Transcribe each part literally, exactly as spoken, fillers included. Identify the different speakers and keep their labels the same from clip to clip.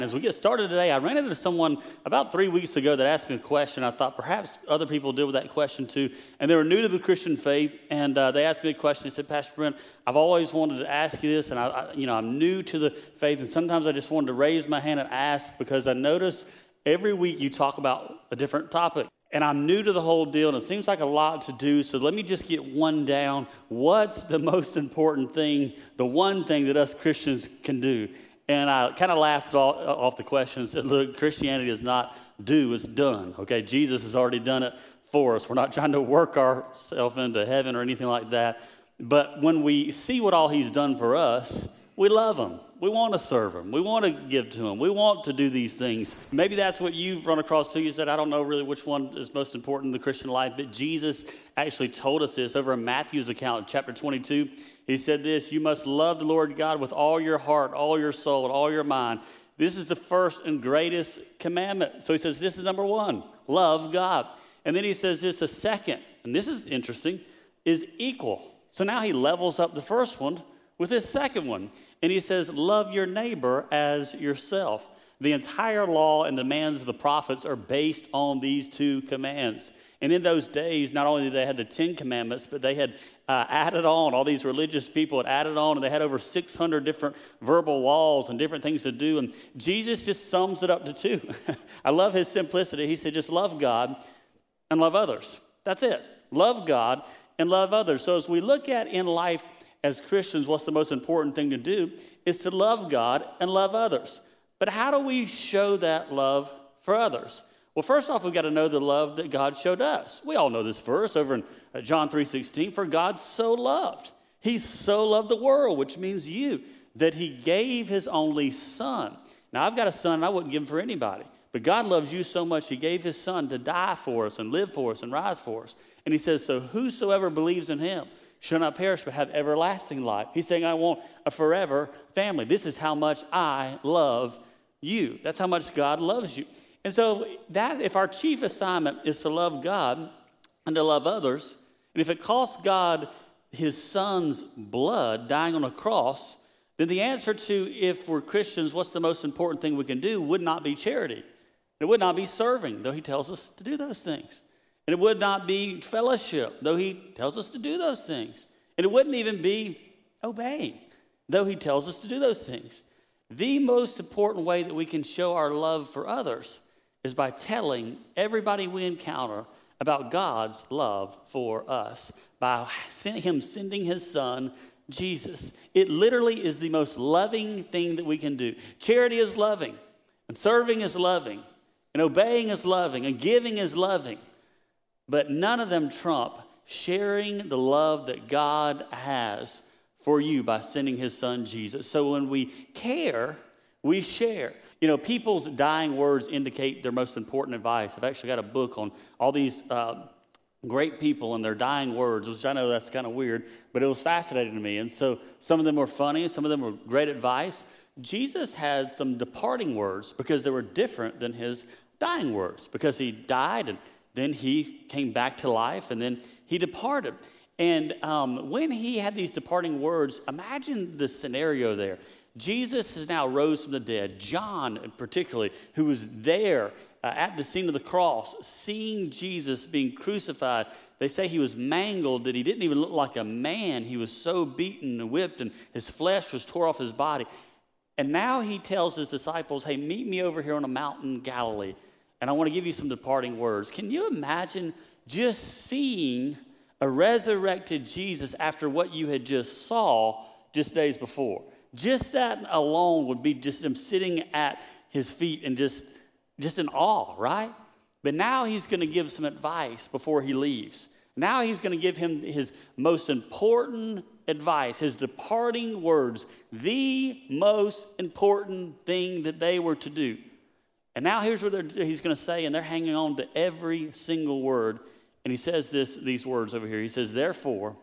Speaker 1: As we get started today, I ran into someone about three weeks ago that asked me a question. I thought perhaps other people deal with that question too. And they were new to the Christian faith, and uh, they asked me a question. They said, Pastor Brent, I've always wanted to ask you this, and I, I, you know, I'm new to the faith, and sometimes I just wanted to raise my hand and ask because I notice every week you talk about a different topic. And I'm new to the whole deal, and it seems like a lot to do, so let me just get one down. What's the most important thing, the one thing that us Christians can do? And I kind of laughed off the question and said, look, Christianity is not do, it's done, okay? Jesus has already done it for us. We're not trying to work ourselves into heaven or anything like that. But when we see what all he's done for us, we love him. We want to serve him. We want to give to him. We want to do these things. Maybe that's what you've run across too. You said, I don't know really which one is most important in the Christian life, but Jesus actually told us this over in Matthew's account, chapter twenty-two. He said this, you must love the Lord God with all your heart, all your soul, and all your mind. This is the first and greatest commandment. So he says, this is number one, love God. And then he says this, the second, and this is interesting, is equal. So now he levels up the first one with his second one. And he says, love your neighbor as yourself. The entire law and demands of the prophets are based on these two commands. And in those days, not only did they have the Ten Commandments, but they had uh, added on, all these religious people had added on, and they had over six hundred different verbal laws and different things to do. And Jesus just sums it up to two. I love his simplicity. He said, just love God and love others. That's it. Love God and love others. So as we look at in life as Christians, what's the most important thing to do is to love God and love others. But how do we show that love for others? Well, first off, we've got to know the love that God showed us. We all know this verse over in John three sixteen, for God so loved. He so loved the world, which means you, that he gave his only son. Now, I've got a son, and I wouldn't give him for anybody. But God loves you so much, he gave his son to die for us and live for us and rise for us. And he says, so whosoever believes in him shall not perish but have everlasting life. He's saying, I want a forever family. This is how much I love you. That's how much God loves you. And so that if our chief assignment is to love God and to love others, and if it costs God his son's blood dying on a cross, then the answer to, if we're Christians, what's the most important thing we can do would not be charity. It would not be serving, though he tells us to do those things. And it would not be fellowship, though he tells us to do those things. And it wouldn't even be obeying, though he tells us to do those things. The most important way that we can show our love for others is by telling everybody we encounter about God's love for us, by him sending his son, Jesus. It literally is the most loving thing that we can do. Charity is loving, and serving is loving, and obeying is loving, and giving is loving. But none of them trump sharing the love that God has for you by sending his son, Jesus. So when we care, we share. You know, people's dying words indicate their most important advice. I've actually got a book on all these uh, great people and their dying words, which I know that's kind of weird, but it was fascinating to me. And so some of them were funny, some of them were great advice. Jesus had some departing words because they were different than his dying words, because he died and then he came back to life and then he departed. And um, when he had these departing words, imagine the scenario there. Jesus has now rose from the dead. John, particularly, who was there uh, at the scene of the cross, seeing Jesus being crucified. They say he was mangled, that he didn't even look like a man. He was so beaten and whipped, and his flesh was tore off his body. And now he tells his disciples, hey, meet me over here on a mountain, Galilee, and I want to give you some departing words. Can you imagine just seeing a resurrected Jesus after what you had just saw just days before? Just that alone would be just him sitting at his feet and just, just in awe, right? But now he's going to give some advice before he leaves. Now he's going to give him his most important advice, his departing words, the most important thing that they were to do. And now here's what he's going to say, and they're hanging on to every single word. And he says this, these words over here. He says, therefore,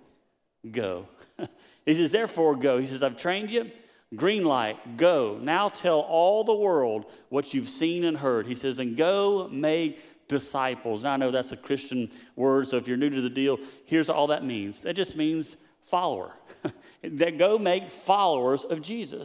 Speaker 1: go. He says, therefore, go. He says, I've trained you. Green light, go. Now tell all the world what you've seen and heard. He says, and go make disciples. Now, I know that's a Christian word, so if you're new to the deal, here's all that means. That just means follower. That go make followers of Jesus.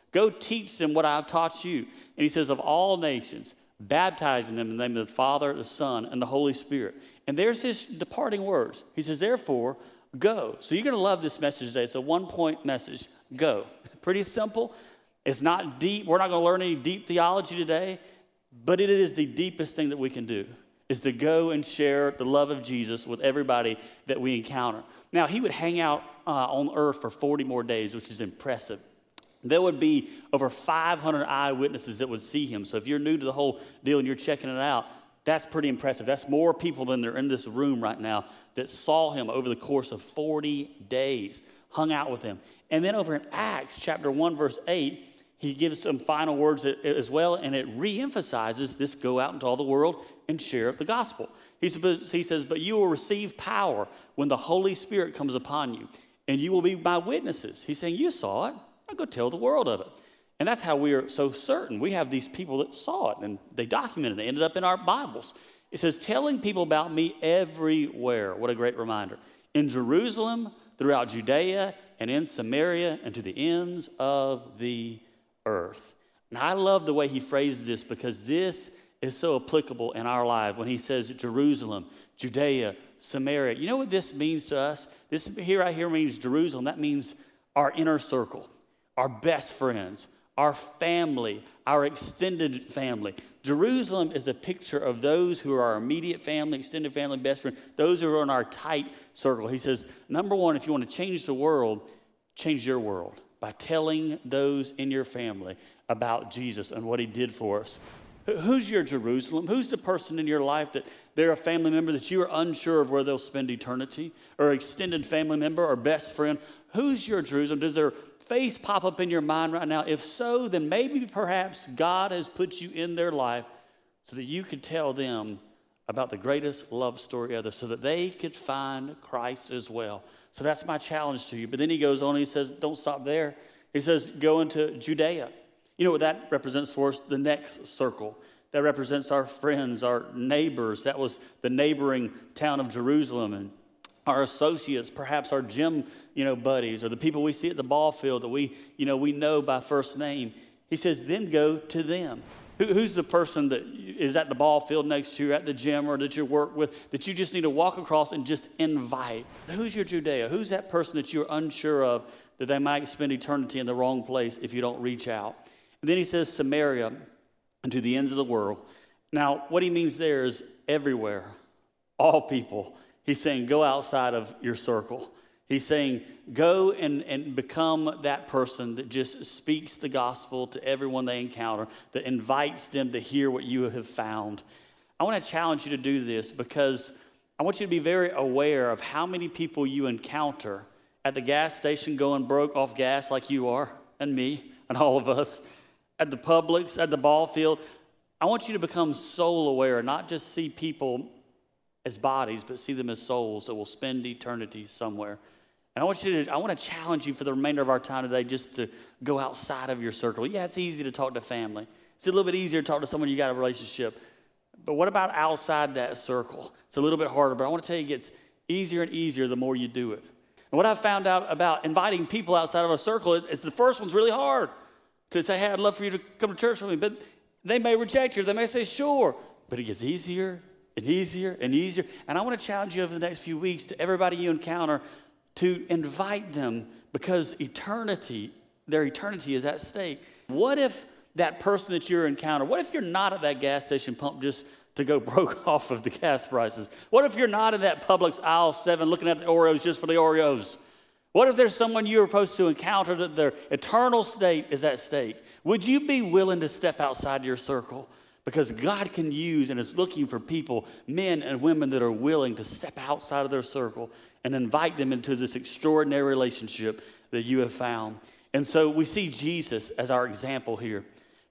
Speaker 1: Go teach them what I've taught you. And he says, of all nations, baptizing them in the name of the Father, the Son, and the Holy Spirit. And there's his departing words. He says, therefore, go. So you're going to love this message today. It's a one-point message. Go. Pretty simple. It's not deep. We're not going to learn any deep theology today, but it is the deepest thing that we can do, is to go and share the love of Jesus with everybody that we encounter. Now, he would hang out uh, on earth for forty more days, which is impressive. There would be over five hundred eyewitnesses that would see him. So if you're new to the whole deal and you're checking it out, that's pretty impressive. That's more people than are in this room right now that saw him over the course of forty days, hung out with him. And then over in Acts chapter one, verse eight, he gives some final words as well, and it reemphasizes this: go out into all the world and share the gospel. He says, but you will receive power when the Holy Spirit comes upon you, and you will be my witnesses. He's saying, you saw it. Now go tell the world of it. And that's how we are so certain. We have these people that saw it, and they documented it. It ended up in our Bibles. It says, telling people about me everywhere. What a great reminder. In Jerusalem, throughout Judea, and in Samaria, and to the ends of the earth. And I love the way he phrases this, because this is so applicable in our life when he says Jerusalem, Judea, Samaria. You know what this means to us? This here right here means Jerusalem. That means our inner circle, our best friends, our family, our extended family. Jerusalem is a picture of those who are our immediate family, extended family, best friend, those who are in our tight circle. He says, number one, if you want to change the world, change your world by telling those in your family about Jesus and what he did for us. Who's your Jerusalem? Who's the person in your life that they're a family member that you are unsure of where they'll spend eternity, or extended family member or best friend? Who's your Jerusalem? Does their face pop up in your mind right now? If so, then maybe perhaps God has put you in their life so that you could tell them about the greatest love story ever, so that they could find Christ as well. So that's my challenge to you. But then he goes on and he says, don't stop there. He says, go into Judea. You know what that represents for us? The next circle. That represents our friends, our neighbors. That was the neighboring town of Jerusalem. And our associates, perhaps our gym, you know, buddies, or the people we see at the ball field that we, you know, we know by first name. He says, then go to them. Who, who's the person that is at the ball field next to you, at the gym, or that you work with, that you just need to walk across and just invite? Who's your Judea? Who's that person that you're unsure of, that they might spend eternity in the wrong place if you don't reach out? And then he says Samaria, and to the ends of the world. Now, what he means there is everywhere, all people. He's saying go outside of your circle. He's saying go and, and become that person that just speaks the gospel to everyone they encounter, that invites them to hear what you have found. I want to challenge you to do this, because I want you to be very aware of how many people you encounter at the gas station going broke off gas like you are, and me, and all of us, at the Publix, at the ball field. I want you to become soul aware, not just see people as bodies, but see them as souls that will spend eternity somewhere. And I want you to, I want to challenge you for the remainder of our time today just to go outside of your circle. Yeah, it's easy to talk to family. It's a little bit easier to talk to someone you got a relationship. But what about outside that circle? It's a little bit harder, but I want to tell you it gets easier and easier the more you do it. And what I've found out about inviting people outside of a circle is, is the first one's really hard. To say, hey, I'd love for you to come to church with me. But they may reject you. They may say, sure. But it gets easier and easier and easier. And I want to challenge you over the next few weeks to everybody you encounter to invite them, because eternity, their eternity is at stake. What if that person that you're encountering, what if you're not at that gas station pump just to go broke off of the gas prices? What if you're not in that Publix aisle seven looking at the Oreos just for the Oreos? What if there's someone you're supposed to encounter that their eternal state is at stake? Would you be willing to step outside your circle? Because God can use and is looking for people, men and women, that are willing to step outside of their circle and invite them into this extraordinary relationship that you have found. And so we see Jesus as our example here.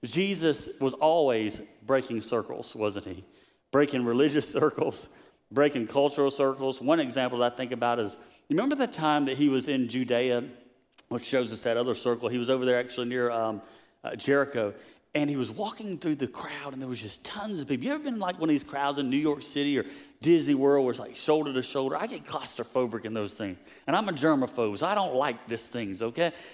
Speaker 1: Jesus was always breaking circles, wasn't he? Breaking religious circles, breaking cultural circles. One example that I think about is, you remember the time that he was in Judea, which shows us that other circle? He was over there actually near um, uh, Jericho, and he was walking through the crowd, and there was just tons of people. You ever been in like one of these crowds in New York City or Disney World where it's like shoulder to shoulder? I get claustrophobic in those things, and I'm a germaphobe, so I don't like these things, okay?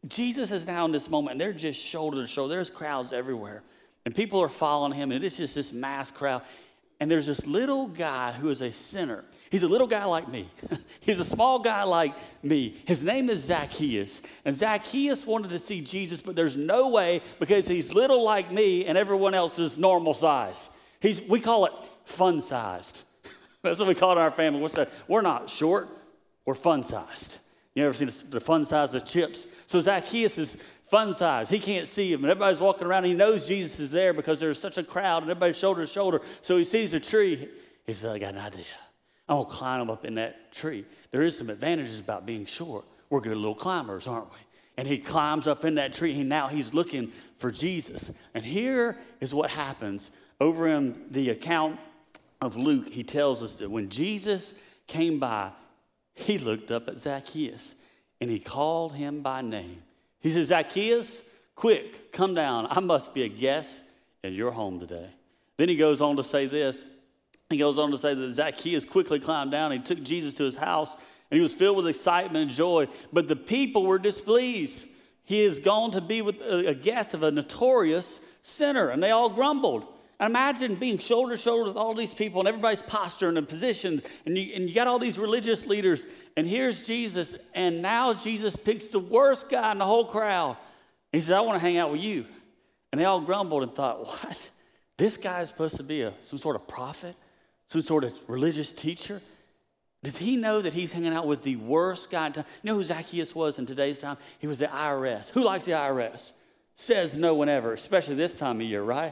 Speaker 1: Jesus is now in this moment, and they're just shoulder to shoulder. There's crowds everywhere, and people are following him, and it's just this mass crowd. And there's this little guy who is a sinner. He's a little guy like me. He's a small guy like me. His name is Zacchaeus. And Zacchaeus wanted to see Jesus, but there's no way because he's little like me and everyone else is normal size. He's, we call it fun-sized. That's what we call it in our family. What's that? We're not short. We're fun-sized. You ever seen the fun size of chips? So Zacchaeus is fun size. He can't see him. And everybody's walking around. And he knows Jesus is there because there's such a crowd and everybody's shoulder to shoulder. So he sees a tree. He says, I got an idea. I'm going to climb up in that tree. There is some advantages about being short. We're good little climbers, aren't we? And he climbs up in that tree. And now he's looking for Jesus. And here is what happens. Over in the account of Luke, he tells us that when Jesus came by, he looked up at Zacchaeus and he called him by name. He says, Zacchaeus, quick, come down. I must be a guest at your home today. Then he goes on to say this. He goes on to say that Zacchaeus quickly climbed down. He took Jesus to his house and he was filled with excitement and joy. But the people were displeased. He is gone to be with a guest of a notorious sinner. And they all grumbled. Imagine being shoulder to shoulder with all these people and everybody's posture and positions, and you, and you got all these religious leaders, and here's Jesus, and now Jesus picks the worst guy in the whole crowd. And he says, I want to hang out with you. And they all grumbled and thought, what? This guy is supposed to be a, some sort of prophet, some sort of religious teacher? Does he know that he's hanging out with the worst guy in town? You know who Zacchaeus was in today's time? He was the I R S. Who likes the I R S? Says no one ever, especially this time of year, right?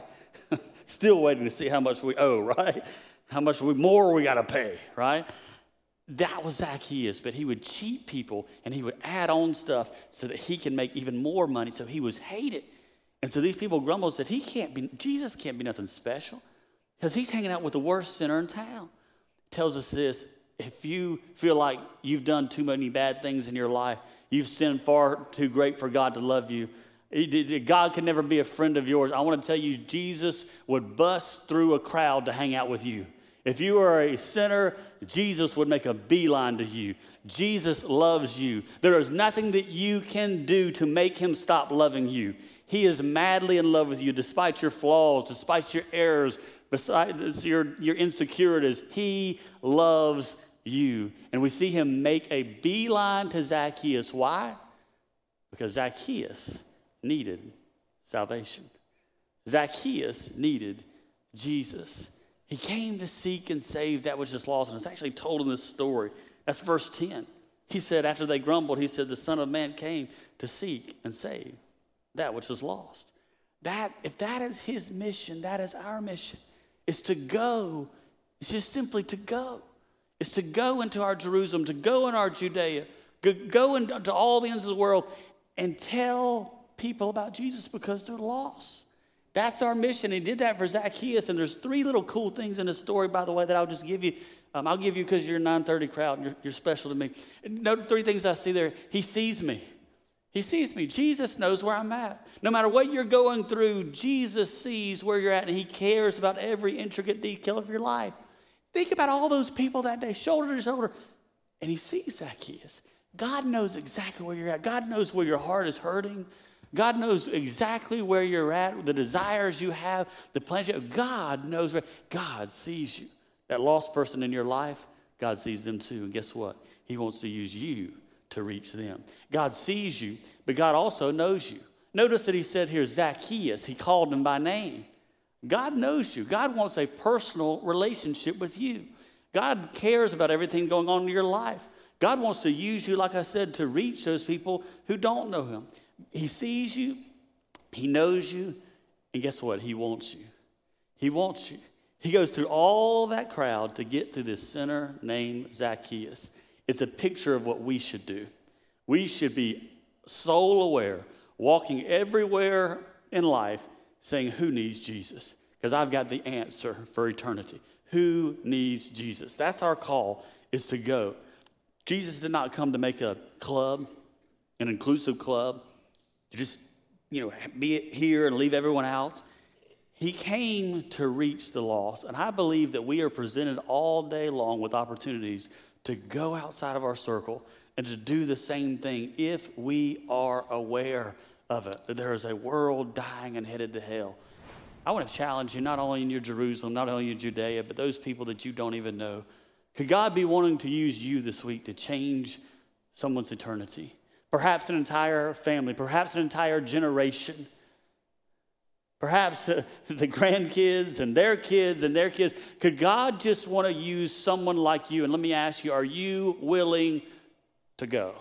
Speaker 1: Still waiting to see how much we owe, right? How much we, more we got to pay, right? That was Zacchaeus, but he would cheat people and he would add on stuff so that he can make even more money. So he was hated. And so these people grumbled and said, he can't be, Jesus can't be nothing special because he's hanging out with the worst sinner in town. Tells us this, if you feel like you've done too many bad things in your life, you've sinned far too great for God to love you, God can never be a friend of yours. I want to tell you, Jesus would bust through a crowd to hang out with you. If you are a sinner, Jesus would make a beeline to you. Jesus loves you. There is nothing that you can do to make him stop loving you. He is madly in love with you despite your flaws, despite your errors, besides your, your insecurities. He loves you. And we see him make a beeline to Zacchaeus. Why? Because Zacchaeus needed salvation. Zacchaeus needed Jesus. He came to seek and save that which is lost. And it's actually told in this story. That's verse ten. He said, after they grumbled, he said, the Son of Man came to seek and save that which was lost. That, if that is his mission, that is our mission. It's to go. It's just simply to go. It's to go into our Jerusalem, to go in our Judea, go into all the ends of the world and tell people about Jesus because they're lost. That's our mission. He did that for Zacchaeus, and there's three little cool things in the story, by the way, that I'll just give you. Um, I'll give you because you're a nine thirty crowd, and you're, you're special to me. And note three things I see there. He sees me. He sees me. Jesus knows where I'm at. No matter what you're going through, Jesus sees where you're at, and he cares about every intricate detail of your life. Think about all those people that day, shoulder to shoulder, and he sees Zacchaeus. God knows exactly where you're at. God knows where your heart is hurting. God knows exactly where you're at, the desires you have, the plans you have. God knows where. God sees you. That lost person in your life, God sees them too. And guess what? He wants to use you to reach them. God sees you, but God also knows you. Notice that he said here, Zacchaeus, he called him by name. God knows you. God wants a personal relationship with you. God cares about everything going on in your life. God wants to use you, like I said, to reach those people who don't know him. He sees you, he knows you, and guess what? He wants you. He wants you. He goes through all that crowd to get to this sinner named Zacchaeus. It's a picture of what we should do. We should be soul aware, walking everywhere in life saying, who needs Jesus? Because I've got the answer for eternity. Who needs Jesus? That's our call, is to go. Jesus did not come to make a club, an inclusive club, to just, you know, be here and leave everyone out. He came to reach the lost. And I believe that we are presented all day long with opportunities to go outside of our circle and to do the same thing if we are aware of it, that there is a world dying and headed to hell. I want to challenge you, not only in your Jerusalem, not only in Judea, but those people that you don't even know. Could God be wanting to use you this week to change someone's eternity? Perhaps an entire family, perhaps an entire generation. Perhaps uh, the grandkids and their kids and their kids. Could God just want to use someone like you? And let me ask you, are you willing to go?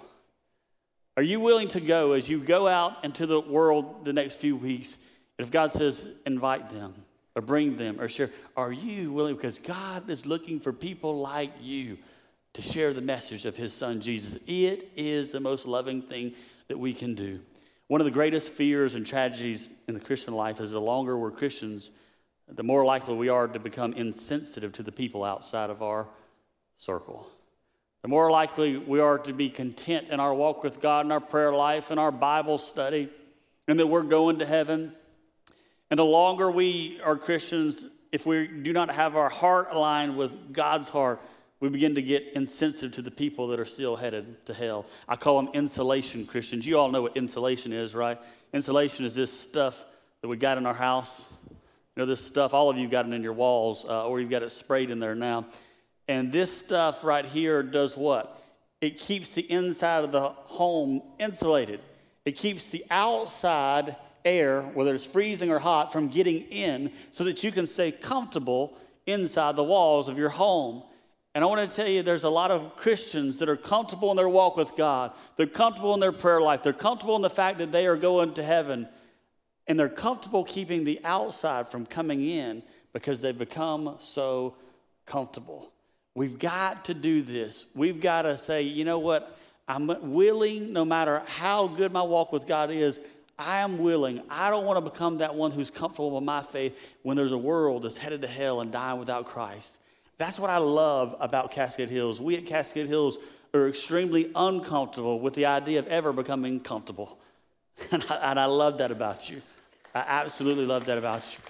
Speaker 1: Are you willing to go as you go out into the world the next few weeks? And if God says, invite them or bring them or share, are you willing? Because God is looking for people like you to share the message of his son, Jesus. It is the most loving thing that we can do. One of the greatest fears and tragedies in the Christian life is the longer we're Christians, the more likely we are to become insensitive to the people outside of our circle. The more likely we are to be content in our walk with God, in our prayer life, in our Bible study, and that we're going to heaven. And the longer we are Christians, if we do not have our heart aligned with God's heart, we begin to get insensitive to the people that are still headed to hell. I call them insulation Christians. You all know what insulation is, right? Insulation is this stuff that we got in our house. You know, this stuff, all of you got it in your walls, uh, or you've got it sprayed in there now. And this stuff right here does what? It keeps the inside of the home insulated. It keeps the outside air, whether it's freezing or hot, from getting in so that you can stay comfortable inside the walls of your home. And I want to tell you, there's a lot of Christians that are comfortable in their walk with God. They're comfortable in their prayer life. They're comfortable in the fact that they are going to heaven. And they're comfortable keeping the outside from coming in because they've become so comfortable. We've got to do this. We've got to say, you know what? I'm willing, no matter how good my walk with God is, I am willing. I don't want to become that one who's comfortable with my faith when there's a world that's headed to hell and dying without Christ. That's what I love about Cascade Hills. We at Cascade Hills are extremely uncomfortable with the idea of ever becoming comfortable. And I, and I love that about you. I absolutely love that about you.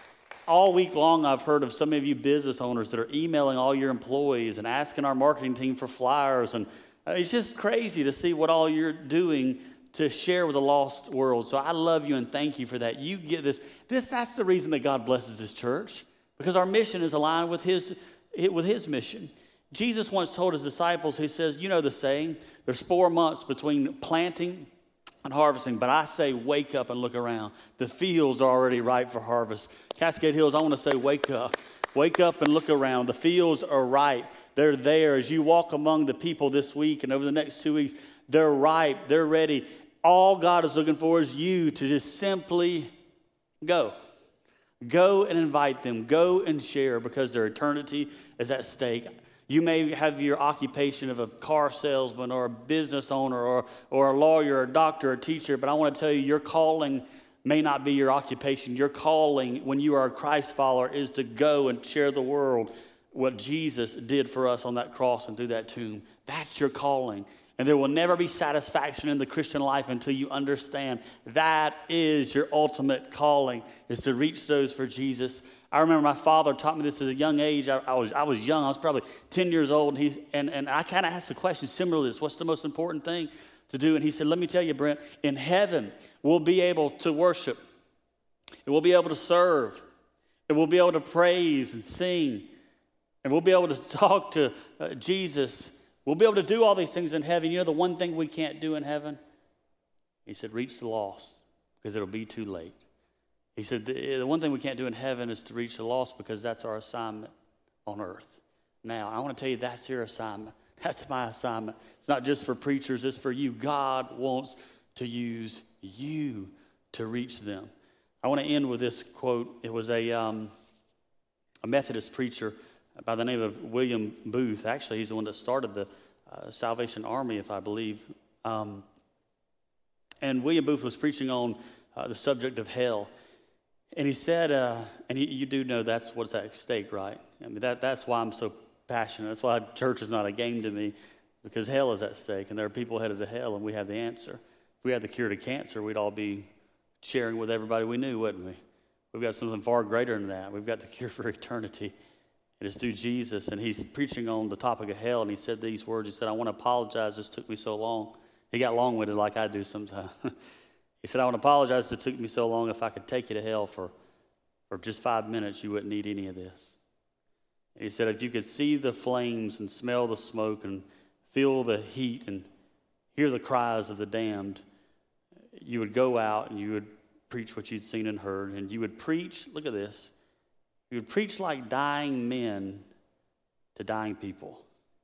Speaker 1: All week long, I've heard of some of you business owners that are emailing all your employees and asking our marketing team for flyers. And it's just crazy to see what all you're doing to share with a lost world. So I love you and thank you for that. You get this. This that's the reason that God blesses this church, because our mission is aligned with his with his mission. Jesus once told his disciples, he says, you know the saying, there's four months between planting and harvesting, but I say wake up and look around. The fields are already ripe for harvest. Cascade Hills, I want to say wake up. Wake up and look around. The fields are ripe. They're there. As you walk among the people this week and over the next two weeks, they're ripe. They're ready. All God is looking for is you to just simply go. Go and invite them. Go and share, because their eternity is at stake. You may have your occupation of a car salesman or a business owner or, or a lawyer or a doctor or a teacher, but I want to tell you, your calling may not be your occupation. Your calling when you are a Christ follower is to go and share the world what Jesus did for us on that cross and through that tomb. That's your calling. And there will never be satisfaction in the Christian life until you understand that is your ultimate calling, is to reach those for Jesus. I remember my father taught me this at a young age. I, I was I was young. I was probably ten years old. And, he, and, and I kind of asked the question similar to this. What's the most important thing to do? And he said, let me tell you, Brent, in heaven, we'll be able to worship. And we'll be able to serve. And we'll be able to praise and sing. And we'll be able to talk to uh, Jesus. We'll be able to do all these things in heaven. You know the one thing we can't do in heaven? He said, reach the lost, because it'll be too late. He said, the, the one thing we can't do in heaven is to reach the lost, because that's our assignment on earth. Now, I want to tell you, that's your assignment. That's my assignment. It's not just for preachers, it's for you. God wants to use you to reach them. I want to end with this quote. It was a, um, a Methodist preacher by the name of William Booth. Actually, he's the one that started the uh, Salvation Army, if I believe. Um, and William Booth was preaching on uh, the subject of hell. And he said, uh, and he, you do know that's what's at stake, right? I mean, that, that's why I'm so passionate. That's why church is not a game to me, because hell is at stake, and there are people headed to hell, and we have the answer. If we had the cure to cancer, we'd all be sharing with everybody we knew, wouldn't we? We've got something far greater than that. We've got the cure for eternity. And it's through Jesus, and he's preaching on the topic of hell, and he said these words. He said, I want to apologize, this took me so long. He got long-winded like I do sometimes. He said, I want to apologize, it took me so long. If I could take you to hell for, for just five minutes, you wouldn't need any of this. And he said, if you could see the flames and smell the smoke and feel the heat and hear the cries of the damned, you would go out and you would preach what you'd seen and heard, and you would preach, look at this, you would preach like dying men to dying people.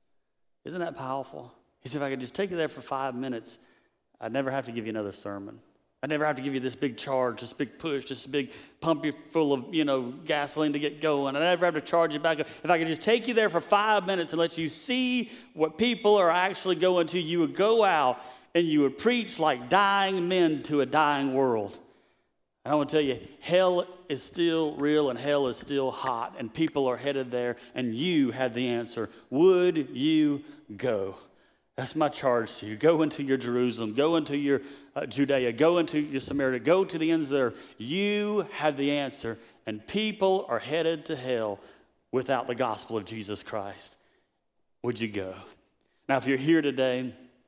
Speaker 1: Isn't that powerful? He said, if I could just take you there for five minutes, I'd never have to give you another sermon. I'd never have to give you this big charge, this big push, this big pump you full of, you know, gasoline to get going. I'd never have to charge you back up. If I could just take you there for five minutes and let you see what people are actually going to, you would go out and you would preach like dying men to a dying world. And I want to tell you, hell is still real and hell is still hot, and people are headed there, and you have the answer. Would you go? That's my charge to you. Go into your Jerusalem. Go into your uh, Judea. Go into your Samaria. Go to the ends of the earth. You have the answer, and people are headed to hell without the gospel of Jesus Christ. Would you go? Now, if you're here today,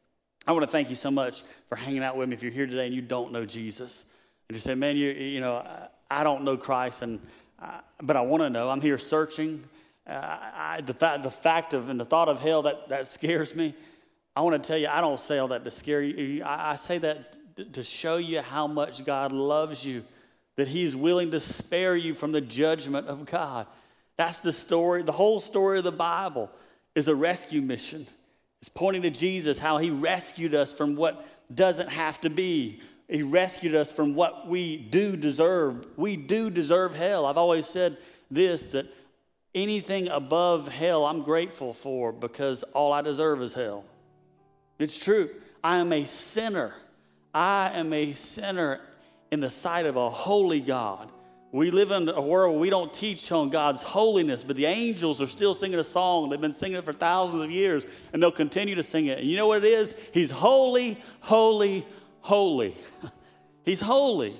Speaker 1: I want to thank you so much for hanging out with me. If you're here today and you don't know Jesus, and you say, man, you you know, I don't know Christ, and uh, but I want to know. I'm here searching. Uh, I, the, fact, the fact of and the thought of hell, that, that scares me. I want to tell you, I don't say all that to scare you. I, I say that to show you how much God loves you, that he's willing to spare you from the judgment of God. That's the story. The whole story of the Bible is a rescue mission. It's pointing to Jesus, how he rescued us from what doesn't have to be. He rescued us from what we do deserve. We do deserve hell. I've always said this, that anything above hell I'm grateful for, because all I deserve is hell. It's true. I am a sinner. I am a sinner in the sight of a holy God. We live in a world where we don't teach on God's holiness, but the angels are still singing a song. They've been singing it for thousands of years, and they'll continue to sing it. And you know what it is? He's holy, holy, holy. He's holy.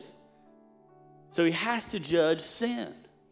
Speaker 1: So he has to judge sin.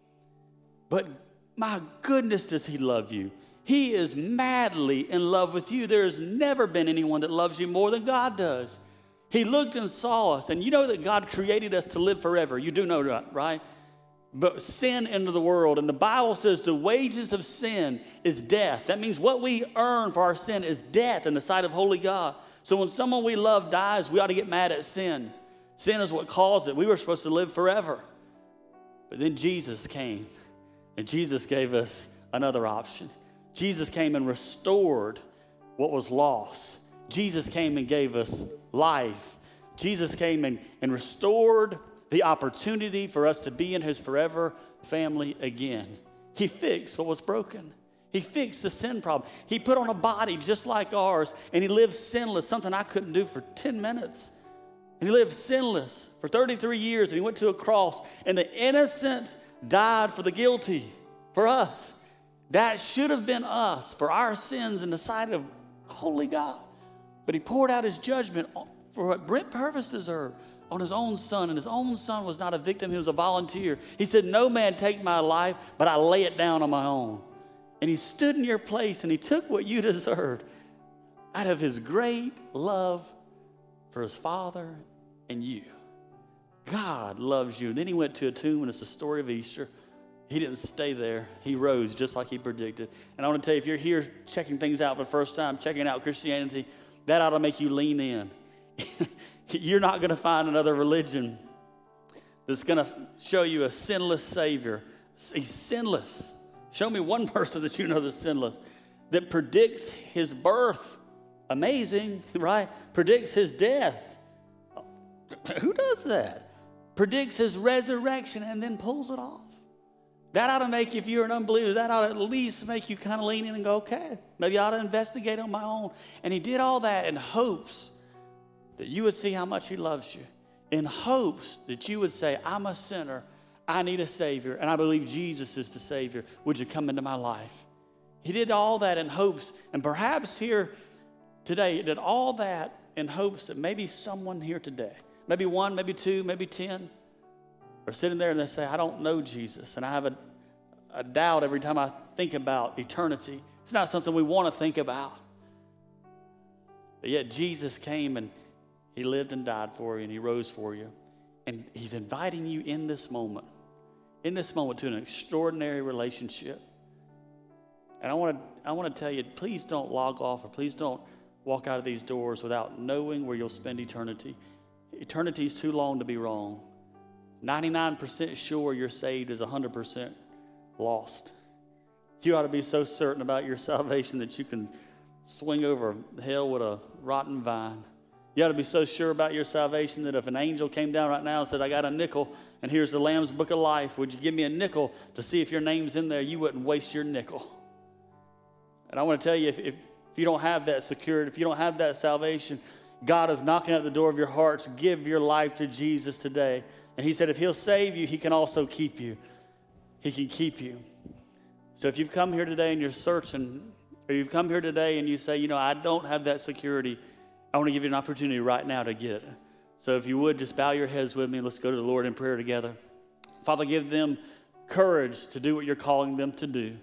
Speaker 1: But my goodness, does he love you? He is madly in love with you. There has never been anyone that loves you more than God does. He looked and saw us, and you know that God created us to live forever. You do know that, right? But sin entered the world, and the Bible says the wages of sin is death. That means what we earn for our sin is death in the sight of holy God. So when someone we love dies, we ought to get mad at sin. Sin is what caused it. We were supposed to live forever. But then Jesus came, and Jesus gave us another option. Jesus came and restored what was lost. Jesus came and gave us life. Jesus came and, and restored the opportunity for us to be in his forever family again. He fixed what was broken. He fixed the sin problem. He put on a body just like ours, and he lived sinless, something I couldn't do for ten minutes. And he lived sinless for thirty-three years, and he went to a cross, and the innocent died for the guilty, for us. That should have been us for our sins in the sight of holy God. But he poured out his judgment for what Brent Purvis deserved on his own son, and his own son was not a victim, he was a volunteer. He said, no man take my life, but I lay it down on my own. And he stood in your place, and he took what you deserved out of his great love for his father and you. God loves you. And then he went to a tomb, and it's the story of Easter. He didn't stay there. He rose just like he predicted. And I want to tell you, if you're here checking things out for the first time, checking out Christianity, that ought to make you lean in. You're not going to find another religion that's going to show you a sinless Savior. He's sinless. Show me one person that you know that's sinless, that predicts his birth. Amazing, right? Predicts his death. Who does that? Predicts his resurrection and then pulls it off. That ought to make you, if you're an unbeliever, that ought to at least make you kind of lean in and go, okay, maybe I ought to investigate on my own. And he did all that in hopes that you would see how much he loves you, in hopes that you would say, I'm a sinner, I need a Savior, and I believe Jesus is the Savior. Would you come into my life? He did all that in hopes, and perhaps here today, he did all that in hopes that maybe someone here today, maybe one, maybe two, maybe ten, are sitting there and they say, I don't know Jesus, and I have a, a doubt every time I think about eternity. It's not something we want to think about. But yet Jesus came and he lived and died for you and he rose for you. And he's inviting you in this moment, in this moment to an extraordinary relationship. And I want to I want to tell you, please don't log off or please don't walk out of these doors without knowing where you'll spend eternity. Eternity is too long to be wrong. ninety-nine percent sure you're saved is one hundred percent lost. You ought to be so certain about your salvation that you can swing over hell with a rotten vine. You ought to be so sure about your salvation that if an angel came down right now and said, I got a nickel, and here's the Lamb's Book of Life, would you give me a nickel to see if your name's in there? You wouldn't waste your nickel. And I want to tell you, if, if, if you don't have that security, if you don't have that salvation, God is knocking at the door of your hearts. Give your life to Jesus today. And he said, if he'll save you, he can also keep you. He can keep you. So if you've come here today and you're searching, or you've come here today and you say, you know, I don't have that security, I want to give you an opportunity right now to get it. So if you would, just bow your heads with me. Let's go to the Lord in prayer together. Father, give them courage to do what you're calling them to do.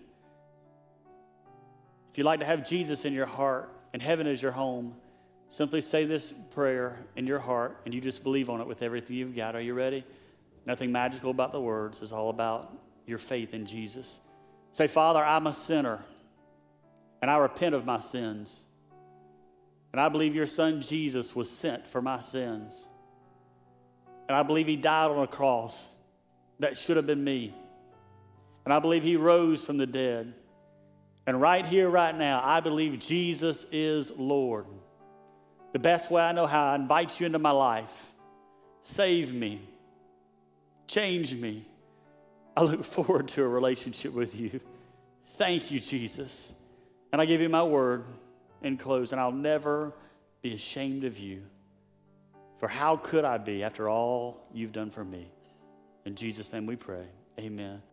Speaker 1: If you'd like to have Jesus in your heart and heaven is your home, simply say this prayer in your heart and you just believe on it with everything you've got. Are you ready? Nothing magical about the words. It's all about your faith in Jesus. Say, Father, I'm a sinner and I repent of my sins. And I believe your son Jesus was sent for my sins. And I believe he died on a cross that should have been me. And I believe he rose from the dead. And right here, right now, I believe Jesus is Lord. The best way I know how, I invite you into my life. Save me. Change me. I look forward to a relationship with you. Thank you, Jesus. And I give you my word in close, and I'll never be ashamed of you. For how could I be after all you've done for me? In Jesus' name we pray. Amen.